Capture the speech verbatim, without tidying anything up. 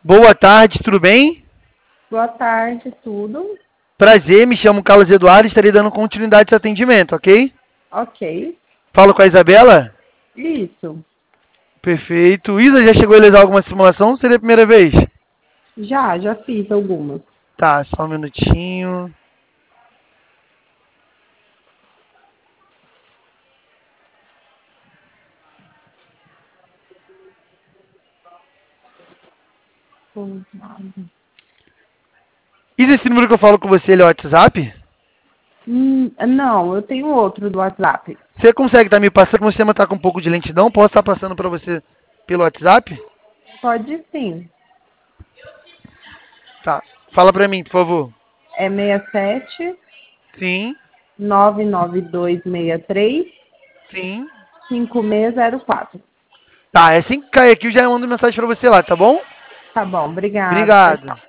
Boa tarde, tudo bem? Boa tarde, tudo? Prazer, me chamo Carlos Eduardo e estarei dando continuidade a esse atendimento, ok? Ok. Falo com a Isabela? Isso. Perfeito. Isa, já chegou a realizar alguma simulação ou seria a primeira vez? Já, já fiz algumas. Tá, só um minutinho. Isa, esse número que eu falo com você, ele é o WhatsApp? Hum, não, eu tenho outro do WhatsApp. Você consegue estar me passando? Como o sistema está com um pouco de lentidão, posso estar passando para você pelo WhatsApp? Pode sim. Tá. Fala para mim, por favor. É seis sete Sim, nove nove dois seis três sim. cinco seis zero quatro. Tá, é assim que cair aqui eu já mando mensagem para você lá, tá bom? Tá bom, obrigada. Tchau, Obrigado. tchau.